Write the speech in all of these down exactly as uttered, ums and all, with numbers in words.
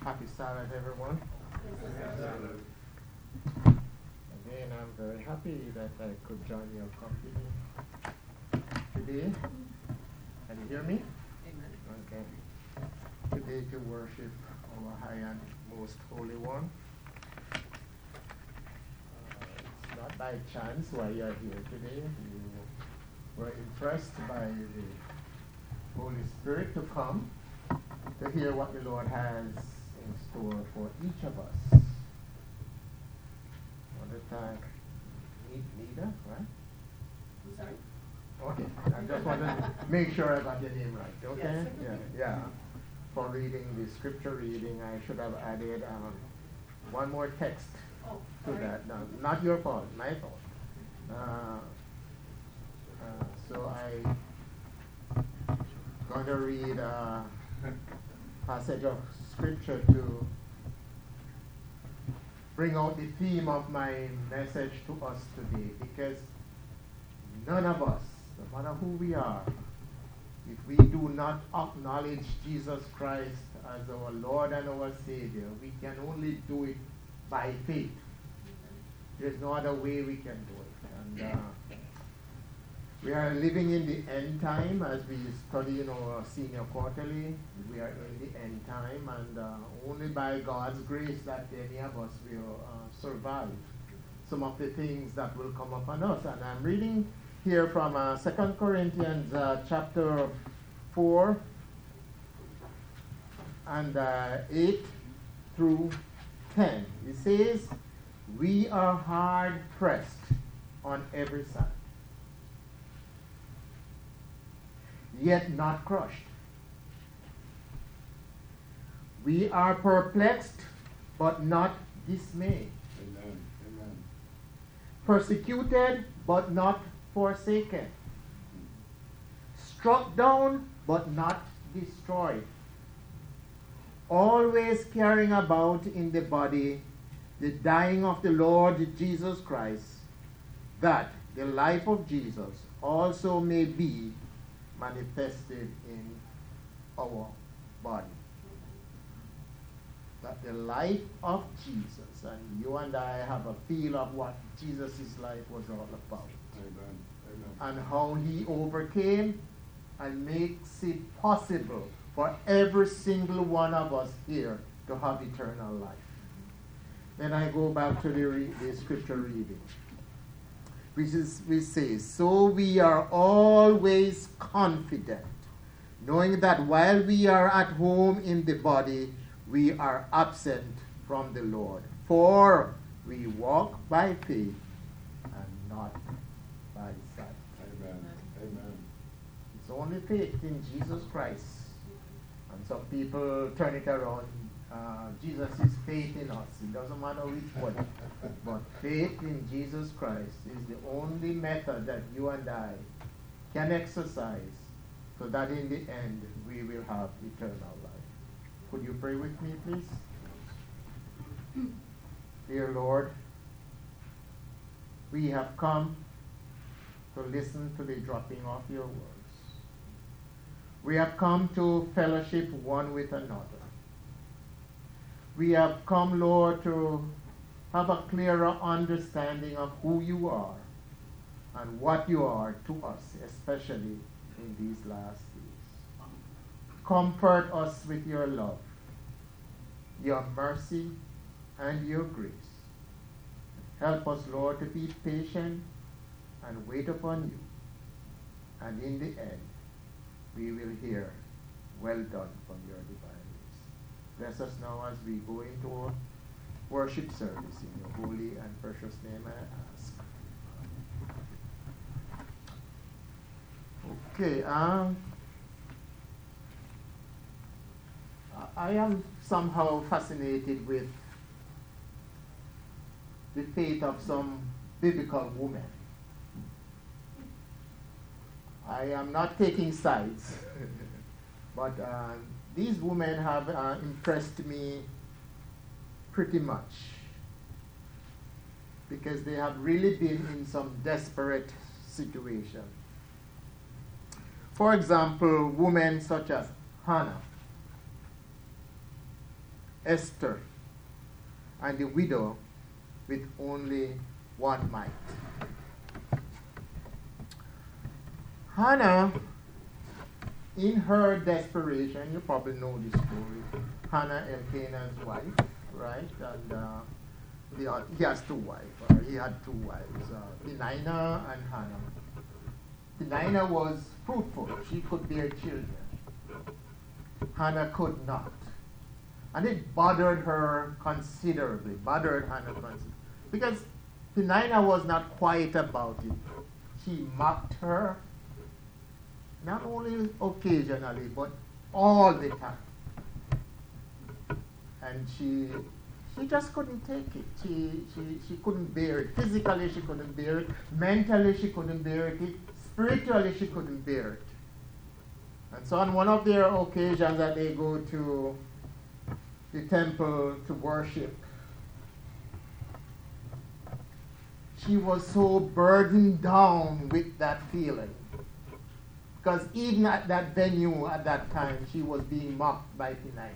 Happy Sabbath, everyone. Again, I'm very happy that I could join your company today. Can you hear me? Amen. Okay. Today to worship our high and most holy one. Uh, it's not by chance why you're here today. You were impressed by the Holy Spirit to come to hear what the Lord has in store for each of us. I want to thank Nida, right? I'm sorry? Okay, I just want to make sure I got your name right, okay? Yes. Yeah, yeah. For reading the scripture reading, I should have added um, one more text Oh, to sorry. that. No, not your fault, my fault. Uh, uh, so I going to read a passage of scripture to bring out the theme of my message to us today, because none of us, no matter who we are, if we do not acknowledge Jesus Christ as our Lord and our Savior, we can only do it by faith. There's no other way we can do it. And uh, we are living in the end time as we study in our senior quarterly. We are in the end time, and uh, only by God's grace that any of us will uh, survive some of the things that will come upon us. And I'm reading here from uh, Second Corinthians uh, chapter four and uh, eight through ten. It says, "We are hard pressed on every side, yet not crushed. We are perplexed, but not dismayed. Amen. Amen. Persecuted, but not forsaken. Struck down, but not destroyed. Always carrying about in the body the dying of the Lord Jesus Christ, that the life of Jesus also may be manifested in our body." That the life of Jesus, and you and I have a feel of what Jesus' life was all about. Amen. Amen. And how he overcame and makes it possible for every single one of us here to have eternal life. Then I go back to the, re- the scripture reading, which is, we say, "So we are always confident, knowing that while we are at home in the body, we are absent from the Lord. For we walk by faith and not by sight." Amen. Amen. It's only faith in Jesus Christ. And some people turn it around. Uh, Jesus is faith in us. It doesn't matter which one. But faith in Jesus Christ is the only method that you and I can exercise so that in the end we will have eternal life. Could you pray with me, please? Dear Lord, we have come to listen to the dropping of your words. We have come to fellowship one with another. We have come, Lord, to have a clearer understanding of who you are and what you are to us, especially in these last days. Comfort us with your love, your mercy, and your grace. Help us, Lord, to be patient and wait upon you. And in the end, we will hear, "Well done," from your divine grace. Bless us now as we go into our worship service. In your holy and precious name I ask. Okay, um, I am somehow fascinated with the faith of some biblical women. I am not taking sides, but uh, these women have uh, impressed me pretty much, because they have really been in some desperate situation. For example, women such as Hannah. Esther and the widow with only one mite. Hannah, in her desperation, you probably know this story. Hannah, Elkanah's wife, right? And uh, the, uh, he has two wives, or he had two wives, uh, Penina and Hannah. Penina was fruitful; she could bear children. Hannah could not, and it bothered her considerably. Bothered Hannah considerably because Penina was not quiet about it. She mocked her. Not only occasionally, but all the time. And she she just couldn't take it. She, she, she couldn't bear it. Physically, she couldn't bear it. Mentally, she couldn't bear it. Spiritually, she couldn't bear it. And so on one of their occasions that they go to the temple to worship, she was so burdened down with that feeling. Because even at that venue at that time, she was being mocked by Penina.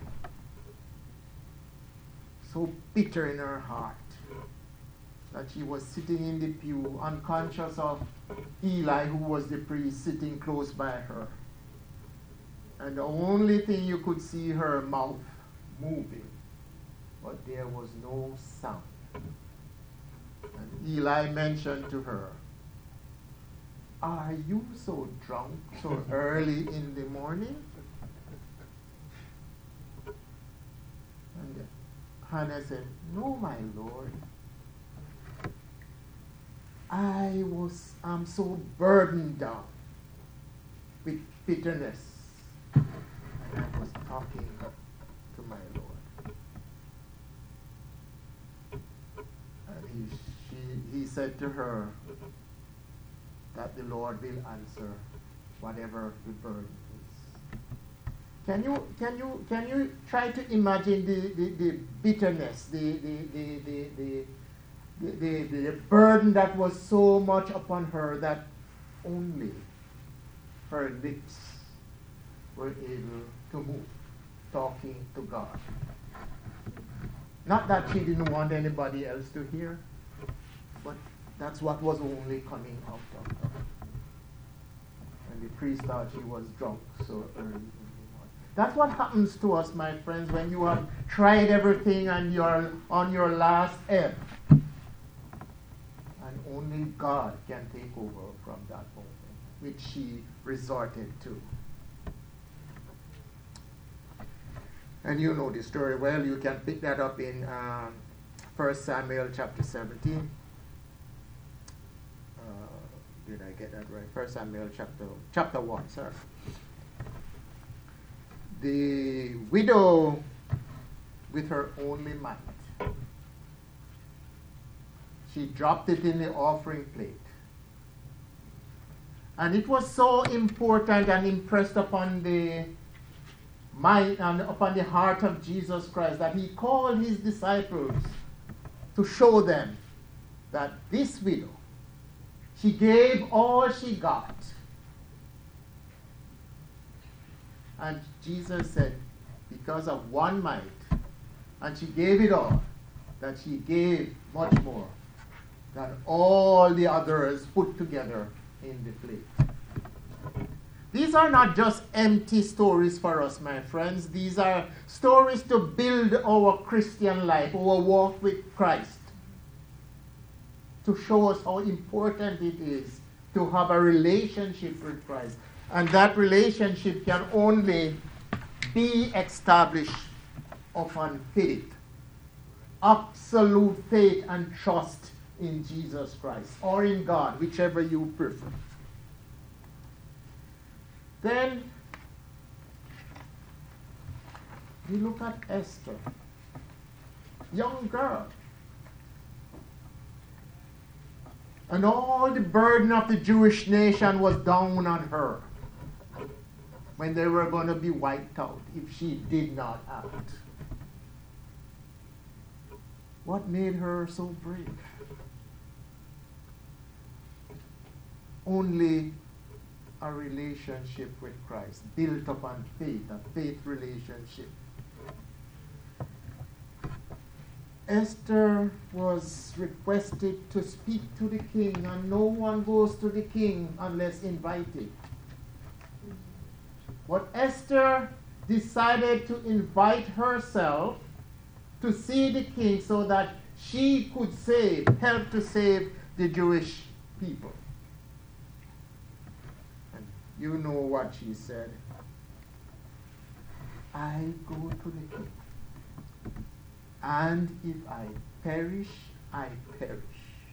So bitter in her heart that she was sitting in the pew, unconscious of Eli, who was the priest, sitting close by her. And the only thing you could see her mouth moving, but there was no sound. And Eli mentioned to her, "Are you so drunk so early in the morning?" And Hannah said, "No, my Lord. I was I'm so burdened down with bitterness. And I was talking to my Lord." And he, she, he said to her, that the Lord will answer whatever the burden is. Can you can you can you try to imagine the, the, the bitterness, the the the the, the, the, the the burden that was so much upon her that only her lips were able to move, talking to God. Not that she didn't want anybody else to hear, but that's what was only coming out of her. And the priest thought she was drunk so early in the morning. That's what happens to us, my friends, when you have tried everything and you're on your last ebb. And only God can take over from that moment, which she resorted to. And you know the story well. You can pick that up in um, First Samuel chapter seventeen. Did I get that right? First Samuel chapter chapter one, sir. The widow with her only mite. She dropped it in the offering plate. And it was so important and impressed upon the mind and upon the heart of Jesus Christ that he called his disciples to show them that this widow, she gave all she got. And Jesus said, because of one mite, and she gave it all, that she gave much more than all the others put together in the plate. These are not just empty stories for us, my friends. These are stories to build our Christian life, our walk with Christ, to show us how important it is to have a relationship with Christ. And that relationship can only be established upon faith. Absolute faith and trust in Jesus Christ, or in God, whichever you prefer. Then we look at Esther, young girl. And all the burden of the Jewish nation was down on her when they were going to be wiped out if she did not act. What made her so brave? Only a relationship with Christ, built upon faith, a faith relationship. Esther was requested to speak to the king, and no one goes to the king unless invited. But Esther decided to invite herself to see the king so that she could save, help to save the Jewish people. And you know what she said. I go to the king, and if I perish, I perish.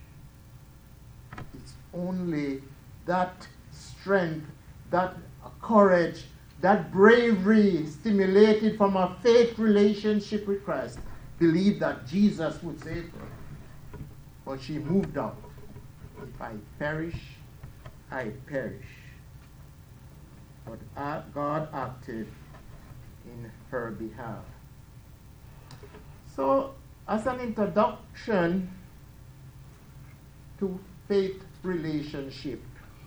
It's only that strength, that courage, that bravery stimulated from a faith relationship with Christ, believed that Jesus would save her. But she moved out. If I perish, I perish. But God acted in her behalf. So, as an introduction to faith relationship,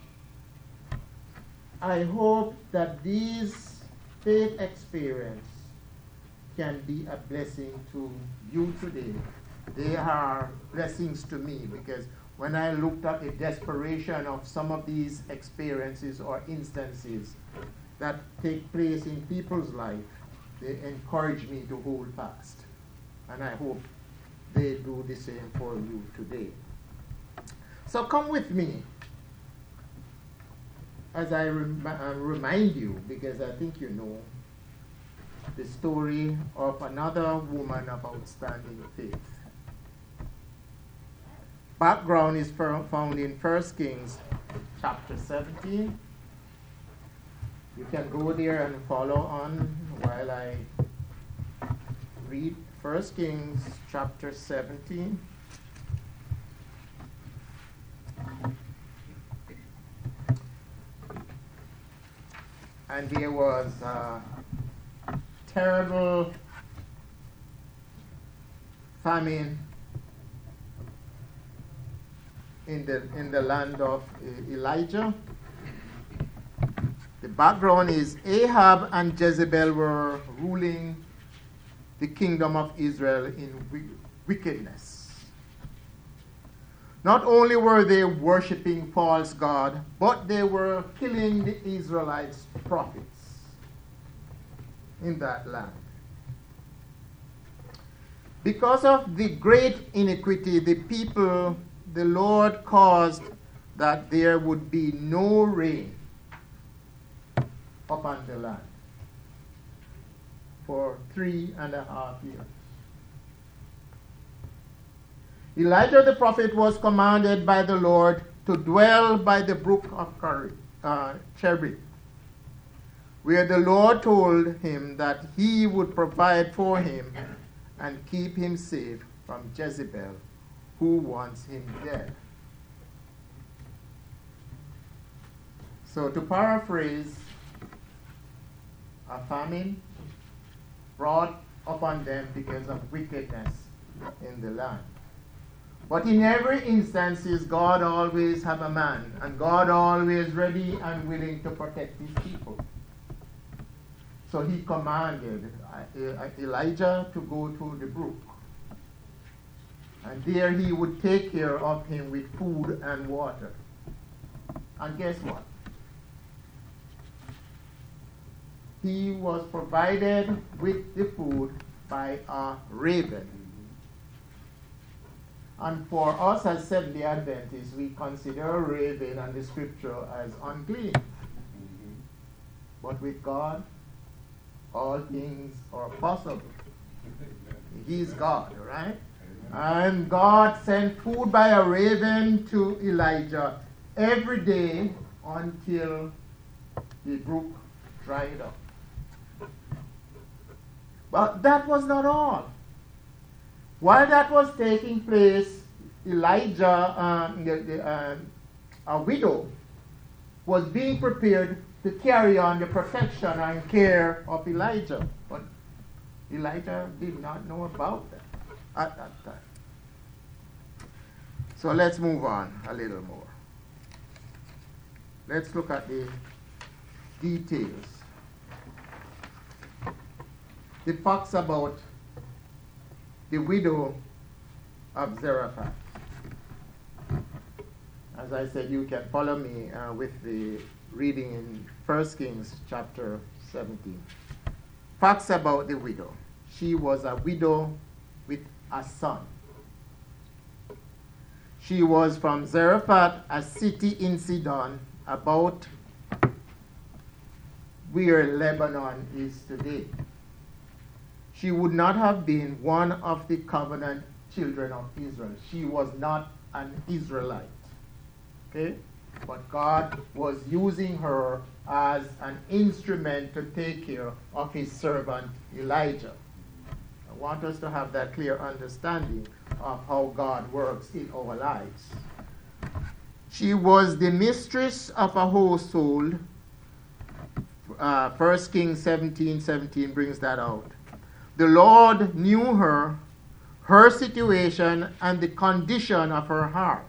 I hope that these faith experience can be a blessing to you today. They are blessings to me, because when I looked at the desperation of some of these experiences or instances that take place in people's life, they encourage me to hold fast. And I hope they do the same for you today. So come with me as I rem- uh, remind you, because I think you know, the story of another woman of outstanding faith. Background is found in First Kings chapter seventeen. You can go there and follow on while I read First Kings chapter seventeen. And there was a terrible famine in the in the land of Elijah. The background is Ahab and Jezebel were ruling the kingdom of Israel in wickedness. Not only were they worshiping false god, but they were killing the Israelites' prophets in that land. Because of the great iniquity, the people, the Lord caused that there would be no rain upon the land for three and a half years. Elijah the prophet was commanded by the Lord to dwell by the brook of uh, Cherith, where the Lord told him that he would provide for him and keep him safe from Jezebel, who wants him dead. So to paraphrase, a famine brought upon them because of wickedness in the land. But in every instance, God always have a man, and God always ready and willing to protect his people. So he commanded Elijah to go to the brook. And there he would take care of him with food and water. And guess what? He was provided with the food by a raven. And for us as Seventh-day Adventists, we consider a raven and the scripture as unclean. Mm-hmm. But with God, all things are possible. He's God, right? And God sent food by a raven to Elijah every day until the brook dried up. But that was not all. While that was taking place, Elijah, uh, the, the, uh, a widow, was being prepared to carry on the protection and care of Elijah. But Elijah did not know about that at that time. So let's move on a little more. Let's look at the details. The facts about the widow of Zarephath. As I said, you can follow me uh, with the reading in First Kings chapter seventeen. Facts about the widow. She was a widow with a son. She was from Zarephath, a city in Sidon, about where Lebanon is today. She would not have been one of the covenant children of Israel. She was not an Israelite. Okay? But God was using her as an instrument to take care of his servant Elijah. I want us to have that clear understanding of how God works in our lives. She was the mistress of a household. Uh, First Kings seventeen seventeen brings that out. The Lord knew her, her situation, and the condition of her heart.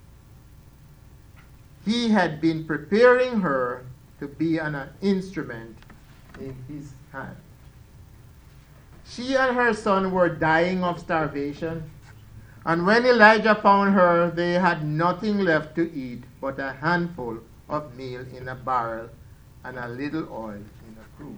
He had been preparing her to be an, an instrument in his hand. She and her son were dying of starvation, and when Elijah found her, they had nothing left to eat but a handful of meal in a barrel and a little oil in a cruse.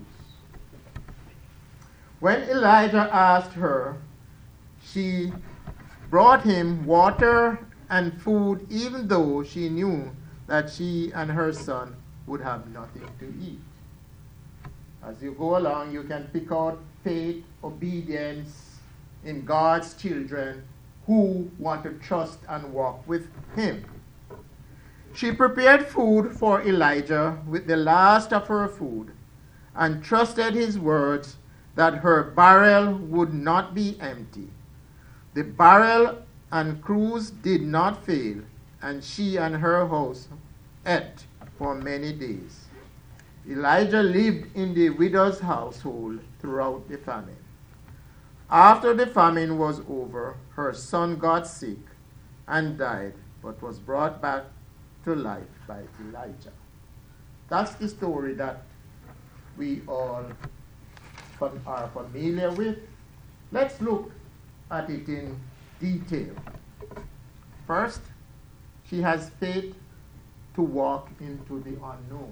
When Elijah asked her, she brought him water and food, even though she knew that she and her son would have nothing to eat. As you go along, you can pick out faith, obedience in God's children who want to trust and walk with him. She prepared food for Elijah with the last of her food and trusted his words that her barrel would not be empty. The barrel and cruse did not fail, and she and her house ate for many days. Elijah lived in the widow's household throughout the famine. After the famine was over, her son got sick and died, but was brought back to life by Elijah. That's the story that we all are familiar with. Let's look at it in detail. First, she has faith to walk into the unknown.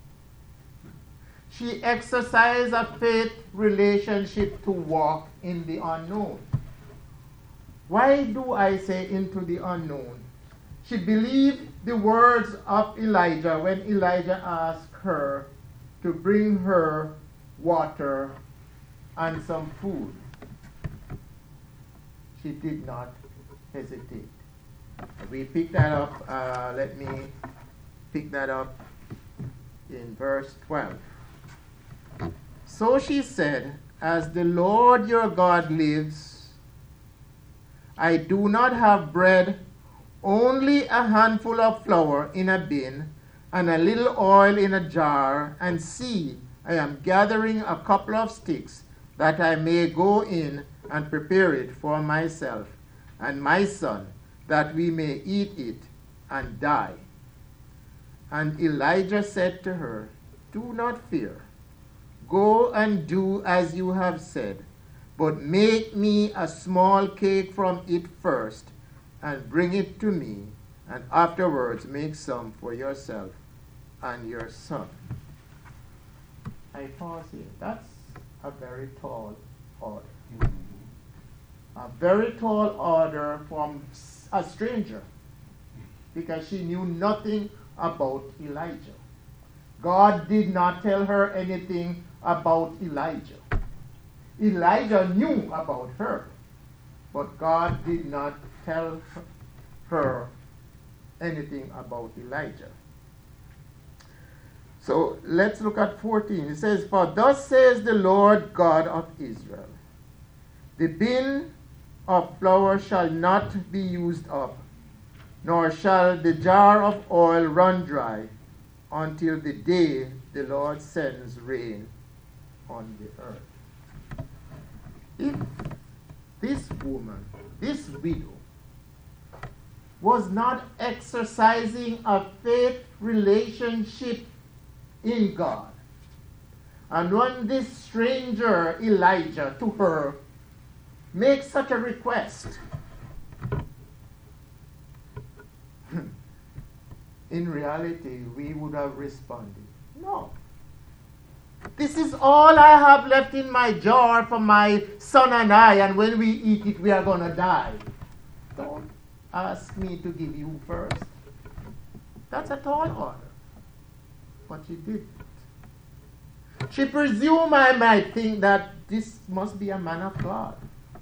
She exercised a faith relationship to walk in the unknown. Why do I say into the unknown? She believed the words of Elijah when Elijah asked her to bring her water and some food. She did not hesitate. We pick that up. Uh, let me pick that up in verse twelve. So she said, "As the Lord your God lives, I do not have bread, only a handful of flour in a bin and a little oil in a jar, and see, I am gathering a couple of sticks that I may go in and prepare it for myself and my son, that we may eat it and die." And Elijah said to her, "Do not fear. Go and do as you have said, but make me a small cake from it first, and bring it to me, and afterwards make some for yourself and your son." I pause here. That's a very tall order. A very tall order from a stranger, because she knew nothing about Elijah. God did not tell her anything about Elijah. Elijah knew about her, but God did not tell her anything about Elijah. So let's look at fourteen. It says, "For thus says the Lord God of Israel, the bin of flour shall not be used up, nor shall the jar of oil run dry, until the day the Lord sends rain on the earth." If this woman, this widow, was not exercising a faith relationship in God, and when this stranger Elijah to her makes such a request, in reality, we would have responded, no. This is all I have left in my jar for my son and I, and when we eat it, we are going to die. Don't ask me to give you first. That's a tall order. But she didn't. She presumed I might think that this must be a man of God.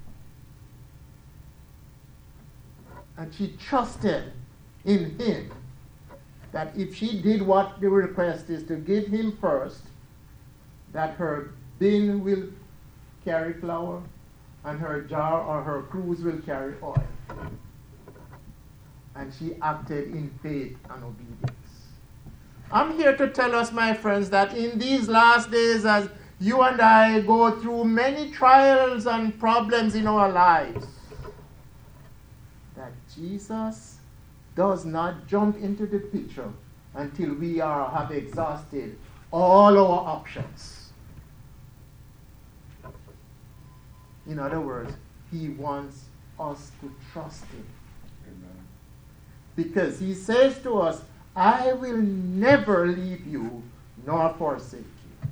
And she trusted in him that if she did what the request is to give him first, that her bin will carry flour and her jar or her cruse will carry oil. And she acted in faith and obedience. I'm here to tell us, my friends, that in these last days, as you and I go through many trials and problems in our lives, that Jesus does not jump into the picture until we are have exhausted all our options. In other words, he wants us to trust him. Amen. Because he says to us, I will never leave you nor forsake you.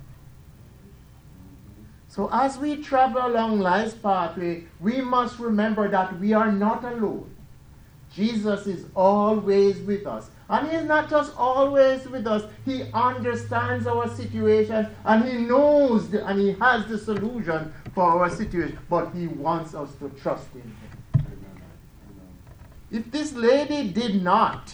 So as we travel along life's pathway, we must remember that we are not alone. Jesus is always with us. And he's not just always with us, he understands our situation and he knows the, and he has the solution for our situation, but he wants us to trust in him. Amen. Amen. If this lady did not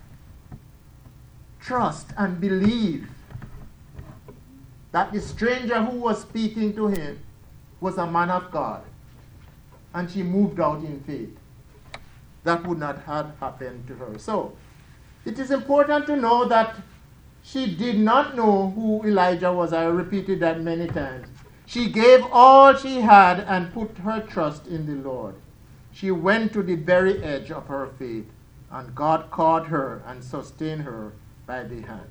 trust and believe that the stranger who was speaking to him was a man of God, and she moved out in faith, that would not have happened to her. So, it is important to know that she did not know who Elijah was. I repeated that many times. She gave all she had and put her trust in the Lord. She went to the very edge of her faith, and God caught her and sustained her by the hand.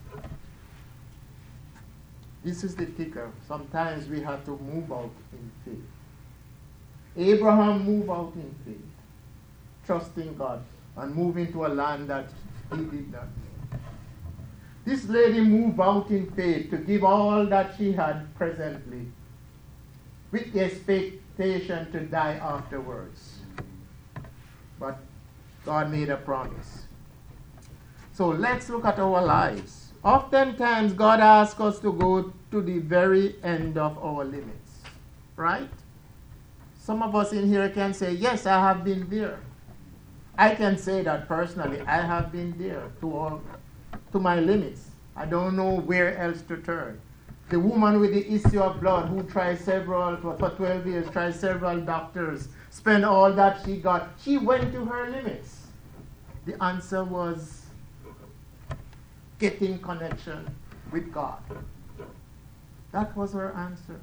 This is the kicker. Sometimes we have to move out in faith. Abraham moved out in faith, trusting God, and move into a land that he did not know. This lady moved out in faith to give all that she had presently, with the expectation to die afterwards. But God made a promise. So let's look at our lives. Oftentimes God asks us to go to the very end of our limits, right? Some of us in here can say, yes, I have been there. I can say that personally. I have been there to all, to my limits. I don't know where else to turn. The woman with the issue of blood who tried several, for twelve years, tried several doctors, spent all that she got. She went to her limits. The answer was getting connection with God. That was her answer.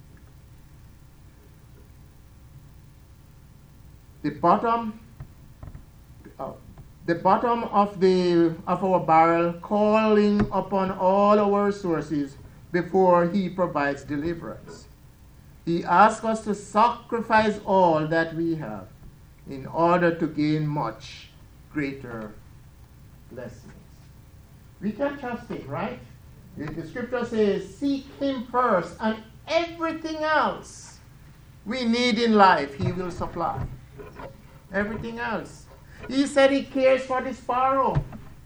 The bottom Uh, the bottom of the of our barrel, calling upon all our sources before he provides deliverance. He asks us to sacrifice all that we have in order to gain much greater blessings. We can trust him, right? The, the scripture says, seek him first, and everything else we need in life he will supply. Everything else. He said he cares for the sparrow.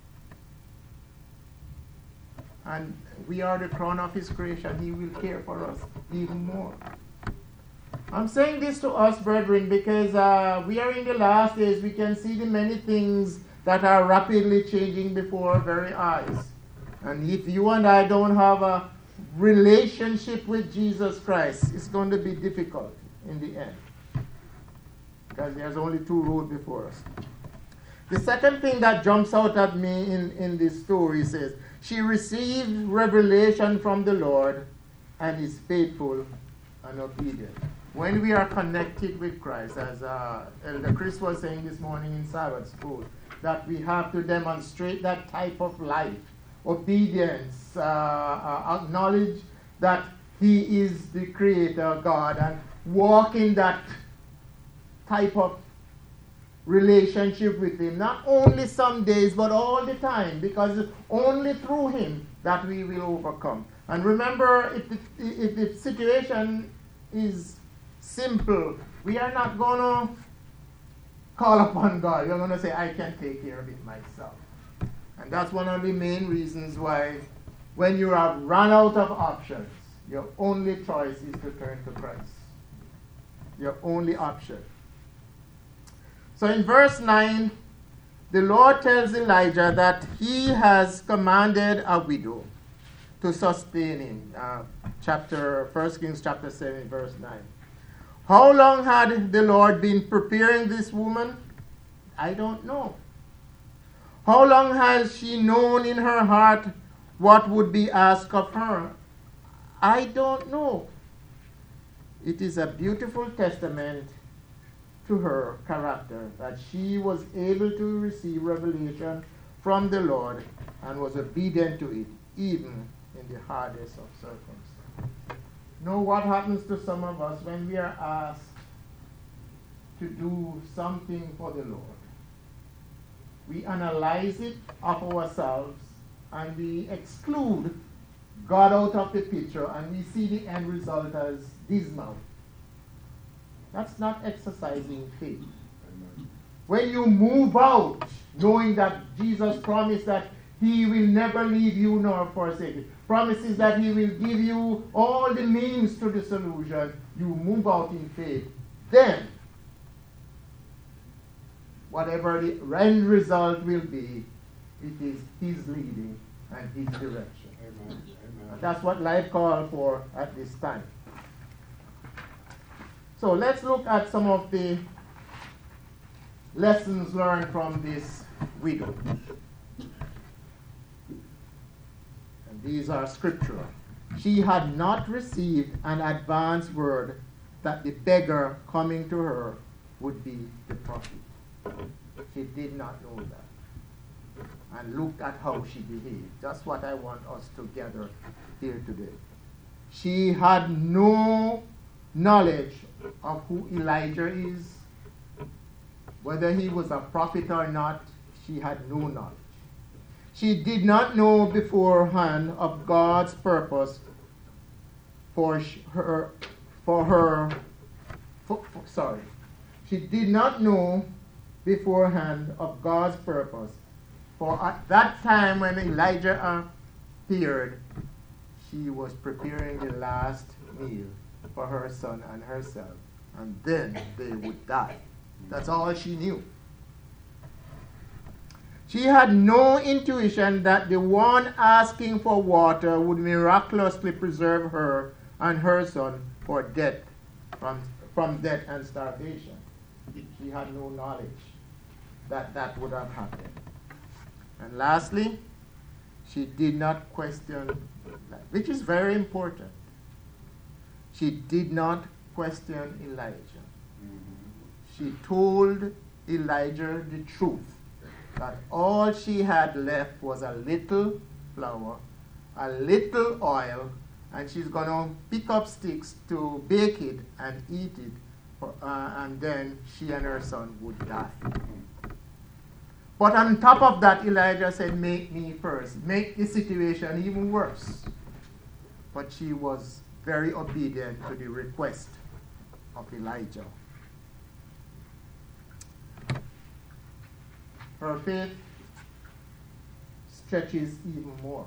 And we are the crown of his creation. He will care for us even more. I'm saying this to us, brethren, because uh, we are in the last days. We can see the many things that are rapidly changing before our very eyes. And if you and I don't have a relationship with Jesus Christ, it's going to be difficult in the end. Because there's only two roads before us. The second thing that jumps out at me in, in this story says, she received revelation from the Lord and is faithful and obedient. When we are connected with Christ, as uh, Elder Chris was saying this morning in Sabbath school, that we have to demonstrate that type of life, obedience, uh, uh, acknowledge that he is the Creator God, and walk in that type of relationship with him, not only some days, but all the time, because it's only through him that we will overcome. And remember, if the, if the situation is simple, we are not going to call upon God. We're going to say, I can take care of it myself. And that's one of the main reasons why when you have run out of options, your only choice is to turn to Christ. Your only option. So in verse nine, the Lord tells Elijah that he has commanded a widow to sustain him. Uh, chapter First Kings chapter seven, verse nine. How long had the Lord been preparing this woman? I don't know. How long has she known in her heart what would be asked of her? I don't know. It is a beautiful testament to her character that she was able to receive revelation from the Lord and was obedient to it, even in the hardest of circumstances. Know what happens to some of us when we are asked to do something for the Lord? We analyze it of ourselves and we exclude God out of the picture, and we see the end result as dismal. That's not exercising faith. Amen. When you move out, knowing that Jesus promised that he will never leave you nor forsake you, promises that he will give you all the means to the solution, you move out in faith. Then, whatever the end result will be, it is his leading and his direction. Amen. Amen. That's what life calls for at this time. So let's look at some of the lessons learned from this widow. And these are scriptural. She had not received an advance word that the beggar coming to her would be the prophet. She did not know that. And look at how she behaved. That's what I want us to gather here today. She had no knowledge of who Elijah is. Whether he was a prophet or not, she had no knowledge. She did not know beforehand of God's purpose for her, for her, for, for, sorry. She did not know beforehand of God's purpose. For at that time when Elijah appeared, she was preparing the last meal for her son and herself, and then they would die. That's all she knew. She had no intuition that the one asking for water would miraculously preserve her and her son for death, from, from death and starvation. She had no knowledge that that would have happened. And lastly, she did not question, which is very important. She did not question Elijah. Mm-hmm. She told Elijah the truth, that all she had left was a little flour, a little oil, and she's going to pick up sticks to bake it and eat it, for, uh, and then she and her son would die. But on top of that, Elijah said, make me first. Make the situation even worse. But she was very obedient to the request of Elijah. Her faith stretches even more.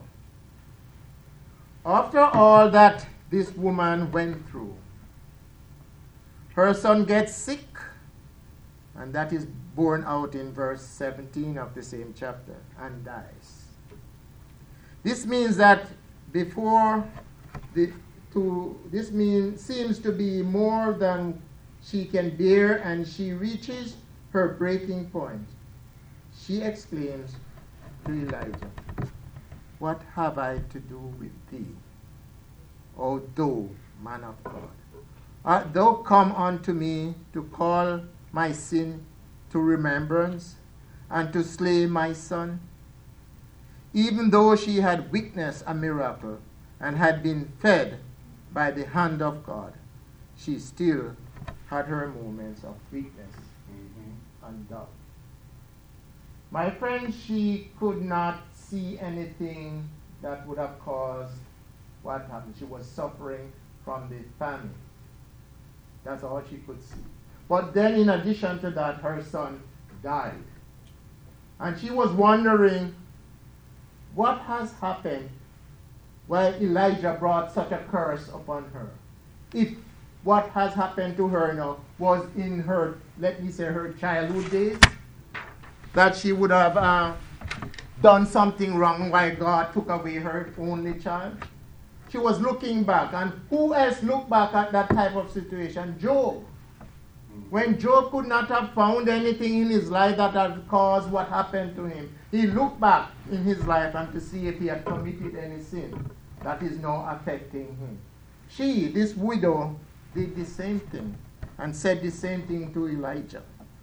After all that this woman went through, her son gets sick, and that is borne out in verse seventeen of the same chapter, and dies. This means that before the to this mean seems to be more than she can bear, and she reaches her breaking point. She exclaims to Elijah, "What have I to do with thee, O thou man of God? Art thou come unto me to call my sin to remembrance, and to slay my son?" Even though she had witnessed a miracle and had been fed by the hand of God, she still had her moments of weakness mm-hmm. and doubt. My friend, she could not see anything that would have caused what happened. She was suffering from the famine. That's all she could see. But then in addition to that, her son died. And she was wondering, what has happened why Elijah brought such a curse upon her? If what has happened to her now was in her, let me say, her childhood days, that she would have uh, done something wrong why God took away her only child. She was looking back, and who else looked back at that type of situation? Job. When Job could not have found anything in his life that had caused what happened to him, he looked back in his life and to see if he had committed any sin that is now affecting him. She, this widow, did the same thing and said the same thing to Elijah.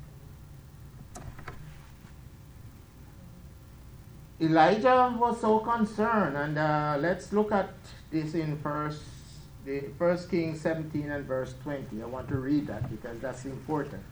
Elijah was so concerned, and uh, let's look at this in first, the First Kings seventeen and verse twenty. I want to read that because that's important.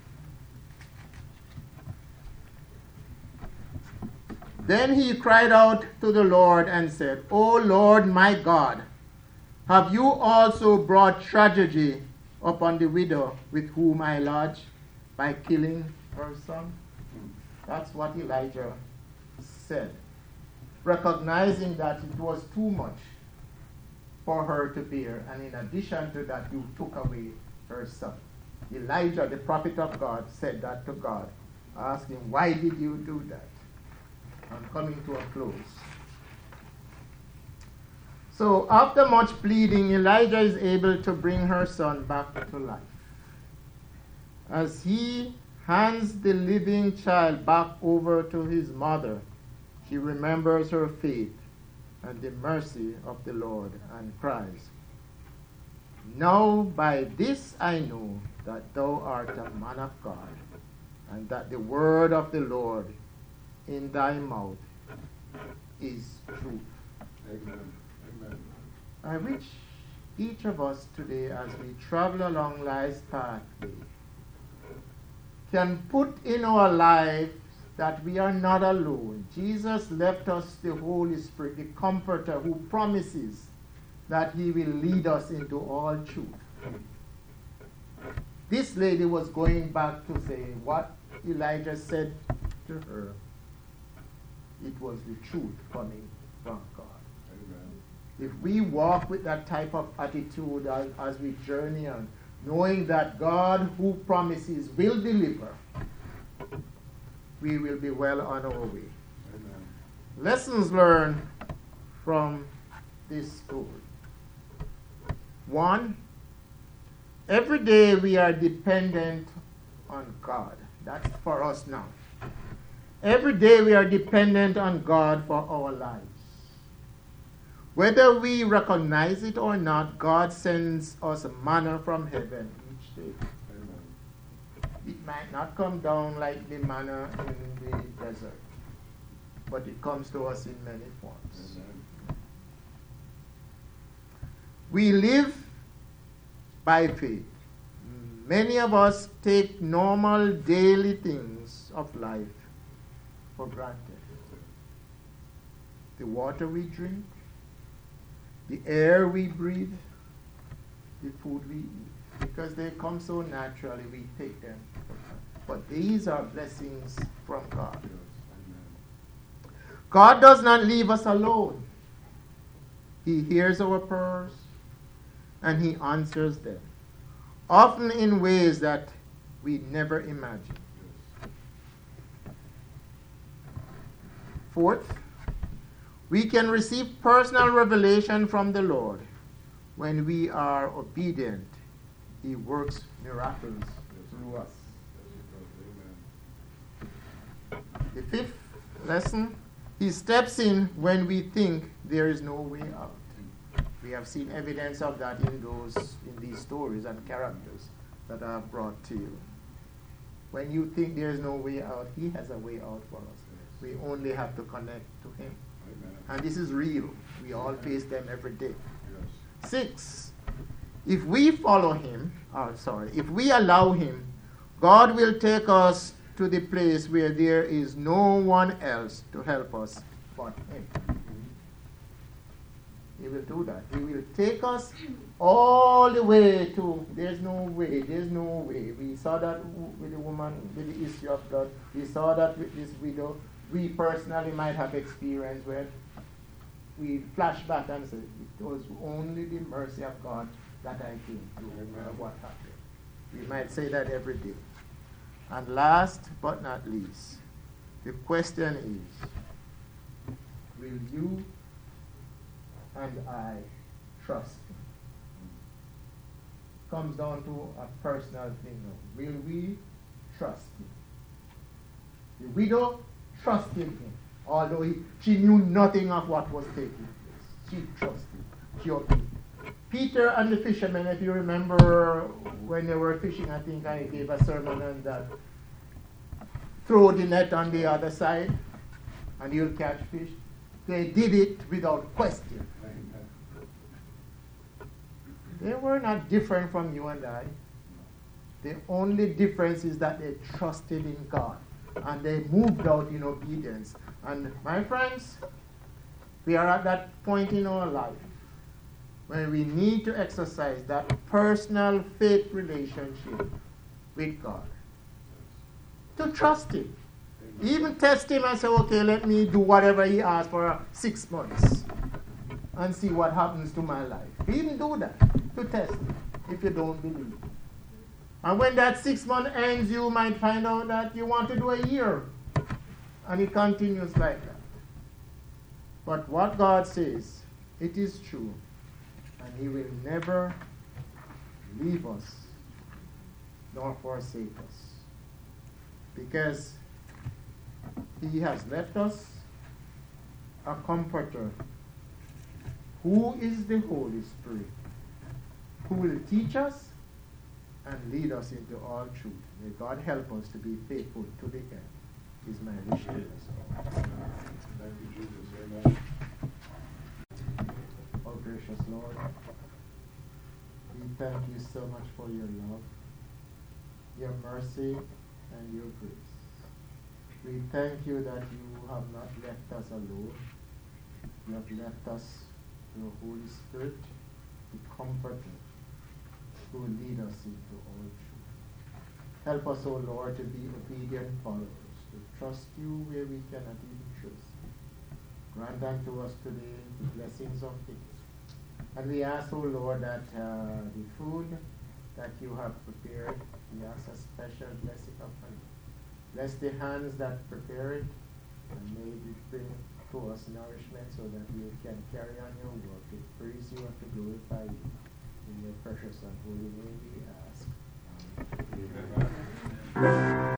Then he cried out to the Lord and said, O Lord my God, have you also brought tragedy upon the widow with whom I lodge by killing her son? That's what Elijah said, recognizing that it was too much for her to bear, and in addition to that, you took away her son. Elijah, the prophet of God, said that to God, asking, why did you do that? I'm coming to a close. So after much pleading, Elijah is able to bring her son back to life. As he hands the living child back over to his mother, she remembers her faith and the mercy of the Lord and cries, now by this I know that thou art a man of God, and that the word of the Lord in thy mouth is truth. Amen. Amen. I wish each of us today, as we travel along life's pathway, can put in our lives that we are not alone. Jesus left us the Holy Spirit, the Comforter, who promises that he will lead us into all truth. This lady was going back to say what Elijah said to her. It was the truth coming from God. Amen. If we walk with that type of attitude as, as we journey on, knowing that God who promises will deliver, we will be well on our way. Amen. Lessons learned from this story. One, every day we are dependent on God. That's for us now. Every day we are dependent on God for our lives. Whether we recognize it or not, God sends us manna from heaven each day. Amen. It might not come down like the manna in the desert, but it comes to us in many forms. Amen. We live by faith. Many of us take normal daily things of life for granted. The water we drink, the air we breathe, the food we eat, because they come so naturally, we take them for granted. But these are blessings from God. Yes. Amen. God does not leave us alone. He hears our prayers and he answers them, often in ways that we never imagined. Yes. Fourth, we can receive personal revelation from the Lord. When we are obedient, he works miracles through us. Amen. The fifth lesson, he steps in when we think there is no way out. We have seen evidence of that in those in these stories and characters that I have brought to you. When you think there is no way out, he has a way out for us. We only have to connect to him. Amen. And this is real. We all face them every day. Yes. Six, if we follow him, or sorry, if we allow him, God will take us to the place where there is no one else to help us but Him. He will do that. He will take us all the way to, there's no way, there's no way. We saw that with the woman with the issue of blood. We saw that with this widow. We personally might have experience where we flash back and say, it was only the mercy of God that I came through. Amen. What happened? We might say that every day. And last but not least, the question is, will you and I trust Him? Comes down to a personal thing now. Will we trust Him? The widow trusted Him, although he, she knew nothing of what was taking place. She trusted. She obeyed. Peter and the fishermen, if you remember when they were fishing, I think I gave a sermon on that. Throw the net on the other side and you'll catch fish. They did it without question. They were not different from you and I. The only difference is that they trusted in God and they moved out in obedience. And my friends, we are at that point in our life where we need to exercise that personal faith relationship with God. To trust Him. Even test Him and say, okay, let me do whatever He asks for six months and see what happens to my life. Even do that to test Him if you don't believe. And when that six months ends, you might find out that you want to do a year. And it continues like that. But what God says, it is true. And He will never leave us nor forsake us. Because He has left us a comforter who is the Holy Spirit, who will teach us and lead us into all truth. May God help us to be faithful to the end, is my wish to us all. Thank you, Jesus. Amen. Oh, gracious Lord, we thank you so much for your love, your mercy, and your grace. We thank you that you have not left us alone. You have left us your Holy Spirit, the Comforter, who will lead us into all truth. Help us, O Lord, to be obedient followers, to trust you where we cannot even trust you. Grant unto us today the blessings of it. And we ask, O Lord, that uh, the food that you have prepared, we ask a special blessing upon it. Bless the hands that prepare it, and may it bring to us nourishment so that we can carry on your work to praise you and to glorify you. In your precious and holy name we ask. Amen. Amen.